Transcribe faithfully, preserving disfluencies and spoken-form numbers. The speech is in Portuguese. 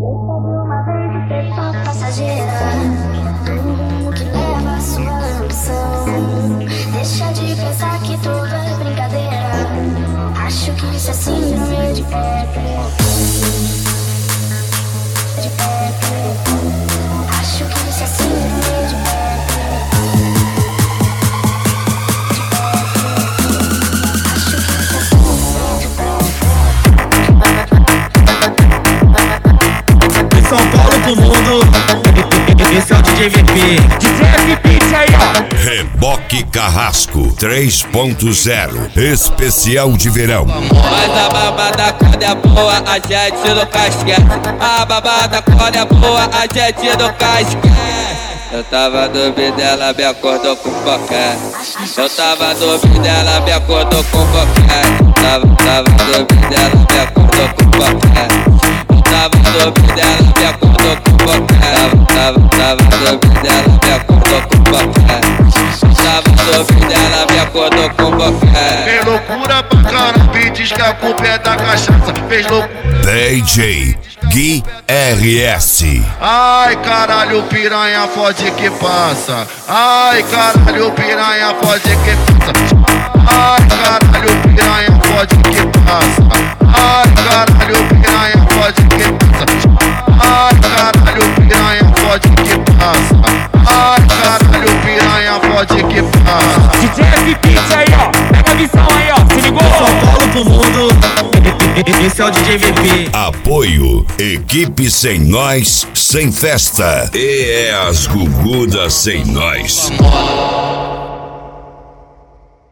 uma vez de ser só passageira, um que leva a sua ambição. Deixa de pensar que tudo é brincadeira. Acho que isso é síndrome de Pepe. De Pepe. Acho que isso é síndrome de Pepe. De Pepe. Acho que isso é síndrome de Pepe. De São Paulo pro mundo, esse é o D J V P. D J V P aí, ó. Reboque Carrasco três ponto zero, especial de verão. Mas a babada quando é boa, a gente no casquete. A babada quando é boa, a gente no casquete. Eu tava dormindo, ela me acordou com boquete. Eu tava dormindo, ela me acordou com boquete. Tava, tava dormindo, ela me acordou com boquete. Eu tava dormindo, ela me acordou com boquete. Tava, tava dormindo, ela me acordou com boquete. Tava dormindo, ela me acordou com boquete. Fez loucura pra caramba e diz que a culpa é da cachaça. Fez loucura. D J Gui R S. Ai caralho, piranha fode que passa. Ai caralho, piranha fode que passa. Ai caralho, piranha fode que passa. Ai caralho, piranha fode que passa. Ai caralho, piranha fode que passa. Ai caralho, piranha fode que passa. D J V P aí, ó. Pega a visão aí, ó. Se ligou? São Paulo pro mundo, esse é o D J V P. Apoio, equipe sem nós, sem festa. E é as Gugudas sem nós.